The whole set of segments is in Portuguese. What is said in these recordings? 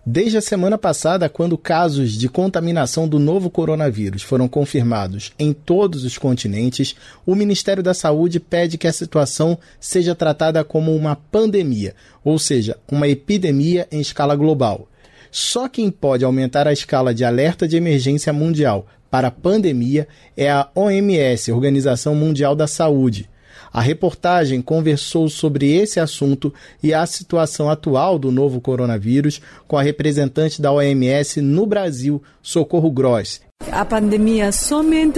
Desde a semana passada, quando casos de contaminação do novo coronavírus foram confirmados em todos os continentes, o Ministério da Saúde pede que a situação seja tratada como uma pandemia, ou seja, uma epidemia em escala global. Só quem pode aumentar a escala de alerta de emergência mundial para a pandemia é a OMS, Organização Mundial da Saúde. A reportagem conversou sobre esse assunto e a situação atual do novo coronavírus com a representante da OMS no Brasil, Socorro Gross. A pandemia somente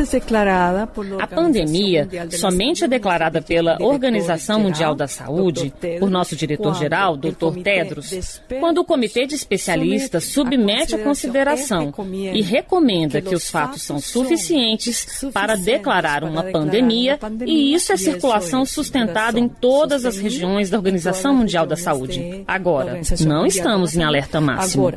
é declarada pela Organização Mundial da Saúde, por nosso diretor-geral, Dr. Tedros, quando o comitê de especialistas submete a consideração e recomenda que os fatos são suficientes para declarar uma pandemia, e isso é circulação sustentada em todas as regiões da Organização Mundial da Saúde. Agora, não estamos em alerta máximo.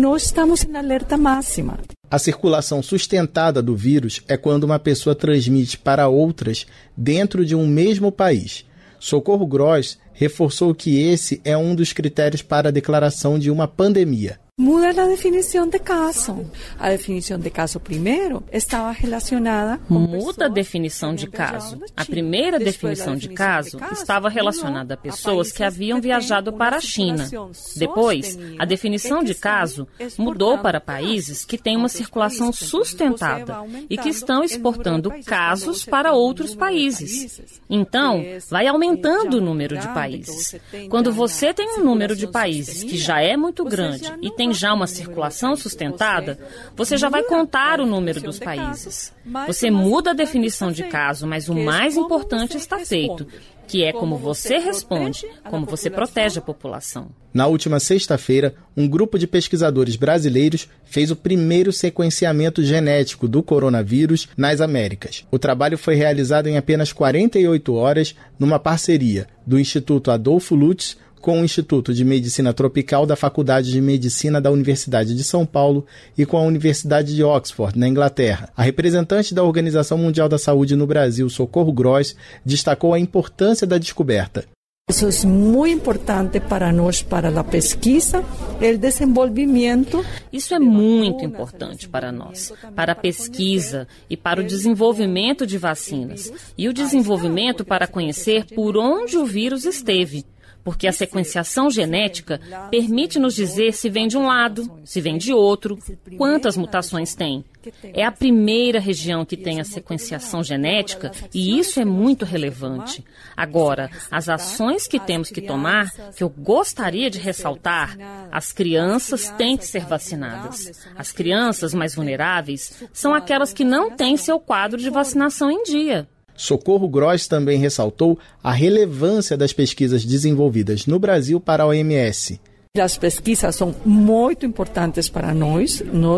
A circulação sustentada do vírus é quando uma pessoa transmite para outras dentro de um mesmo país. Socorro Gross reforçou que esse é um dos critérios para a declaração de uma pandemia. Muda a definição de caso. A definição de caso primeiro estava relacionada com Muda a definição de caso. A primeira definição de caso estava relacionada a pessoas que haviam viajado para a China. Depois, a definição de caso mudou para países que têm uma circulação sustentada e que estão exportando casos para outros países. Então, vai aumentando o número de países. Quando você tem um número de países que já é muito grande e tem já uma circulação sustentada, você já vai contar o número dos países. Você muda a definição de caso, mas o mais importante está feito, que é como você responde, como você protege a população. Na última sexta-feira, um grupo de pesquisadores brasileiros fez o primeiro sequenciamento genético do coronavírus nas Américas. O trabalho foi realizado em apenas 48 horas numa parceria do Instituto Adolfo Lutz com o Instituto de Medicina Tropical da Faculdade de Medicina da Universidade de São Paulo e com a Universidade de Oxford, na Inglaterra. A representante da Organização Mundial da Saúde no Brasil, Socorro Gross, destacou a importância da descoberta. Isso é muito importante para nós, para a pesquisa, o desenvolvimento. Isso é muito importante para nós, para a pesquisa e para o desenvolvimento de vacinas e o desenvolvimento para conhecer por onde o vírus esteve. Porque a sequenciação genética permite nos dizer se vem de um lado, se vem de outro, quantas mutações tem. É a primeira região que tem a sequenciação genética e isso é muito relevante. Agora, as ações que temos que tomar, que eu gostaria de ressaltar, as crianças têm que ser vacinadas. As crianças mais vulneráveis são aquelas que não têm seu quadro de vacinação em dia. Socorro Gross também ressaltou a relevância das pesquisas desenvolvidas no Brasil para a OMS. As pesquisas são muito importantes para nós.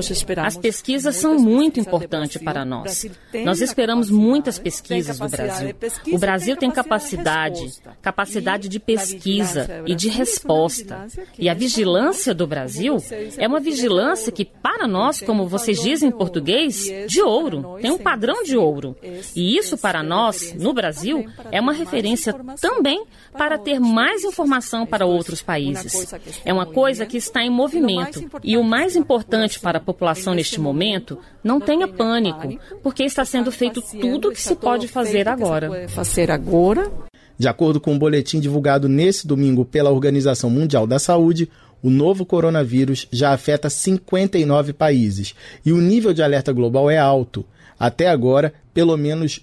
As pesquisas são muito importantes para nós. Nós esperamos muitas pesquisas do Brasil. O Brasil tem capacidade de pesquisa e de resposta. E a vigilância do Brasil é uma vigilância que, para nós, como vocês dizem em português, de ouro. Tem um padrão de ouro. E isso, para nós, no Brasil, é uma referência também para ter mais informação para outros países. É uma coisa que está em movimento. E o mais importante para a população neste momento, não tenha pânico, porque está sendo feito tudo o que se pode fazer agora. De acordo com um boletim divulgado nesse domingo pela Organização Mundial da Saúde, o novo coronavírus já afeta 59 países e o nível de alerta global é alto. Até agora, pelo menos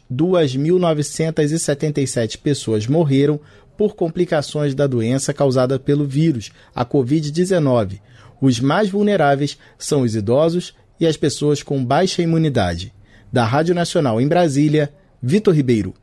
2.977 pessoas morreram por complicações da doença causada pelo vírus, a Covid-19. Os mais vulneráveis são os idosos e as pessoas com baixa imunidade. Da Rádio Nacional em Brasília, Vitor Ribeiro.